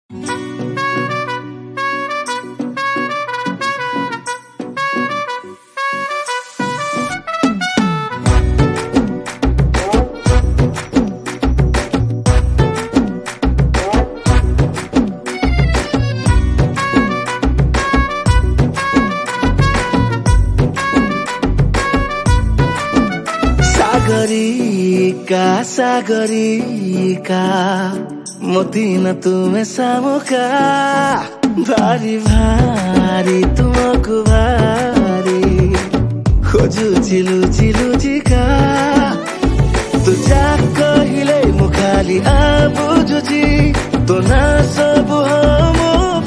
सागरिका मोती न तुम्हें सामुका भारी भारी तुमको भारी खोजु चिलु चिलु चिका तू जा कहिले मुखाली आबुजुची तो ना सब हम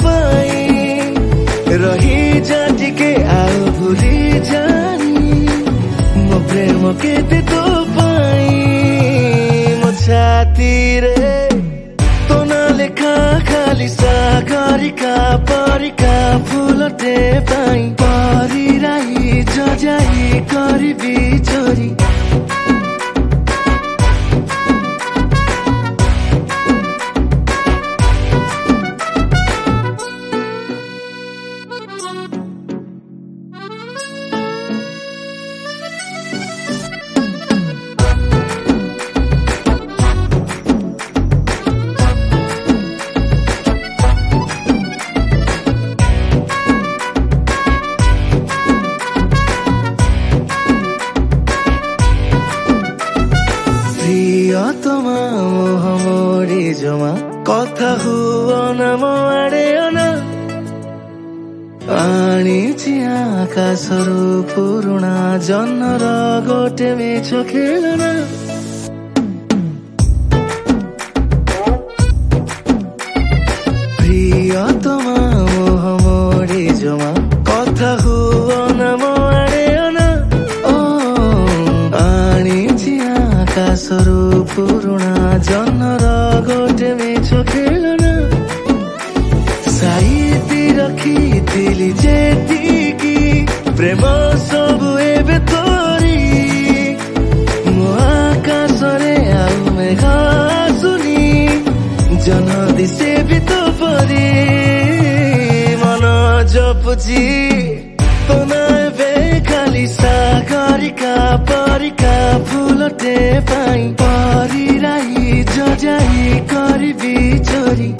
पाई रही जाटिके आओ भूली जानी मो प्रेम केते तो छाती रे तो ना लेखा खाली सागरिका परिका फुलटे पाई परिराई जजाई करिबी चोरी तमा मोह मोरी जमा कथा हुआ न मोड़े ना आनिछि आकाशरू पुरुणा जन्नर गोटे मिछ खेलना प्रिय तमा मोह मोरी जमा कथा हुआ न मोड़े ना आनिछि आकाशरू पुरुणा जन्नर गोटे मिछ खेलना साइती रखिथिली जेतिकी प्रेम सबु एबे तोरी मो आकाशरे आउ मेघ आसुनी जन दिसे भी तो परी मन जपुची तो नाबे खाली सागरिका परिका फुलटे पाई परिराई जजाई करिबी चोरी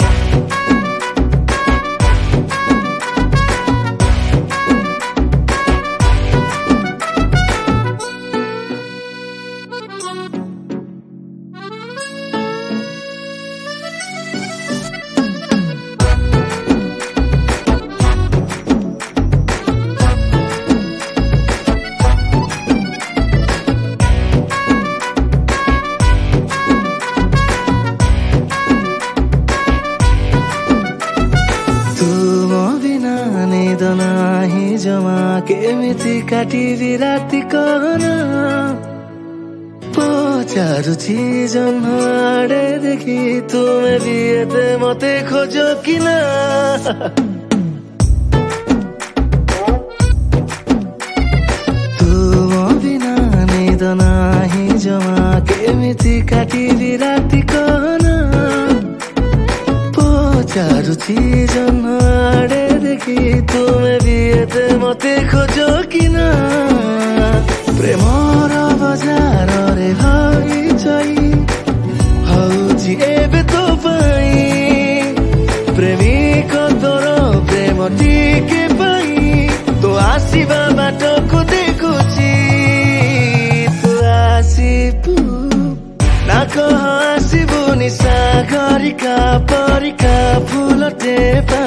नाही जमा केमिति काटिबी राति कहना पचारुछि जन्म आड़े देखि तुमे भी एते मते खोजो किना तुम बिना निद नाही जमा केमिति काटिबी राति कहना पचारुछि जन्म आड़े देखि तुमे भी एते मते खोजो किना प्रेमर बजार रे हई चई हौछि एबे तो पाई प्रेमिक तोर प्रेम टिके पाई तो आसीबा बाटको देखुछि तू आसीबु ना कह आसीबुनि सागरिका परिका फुलटे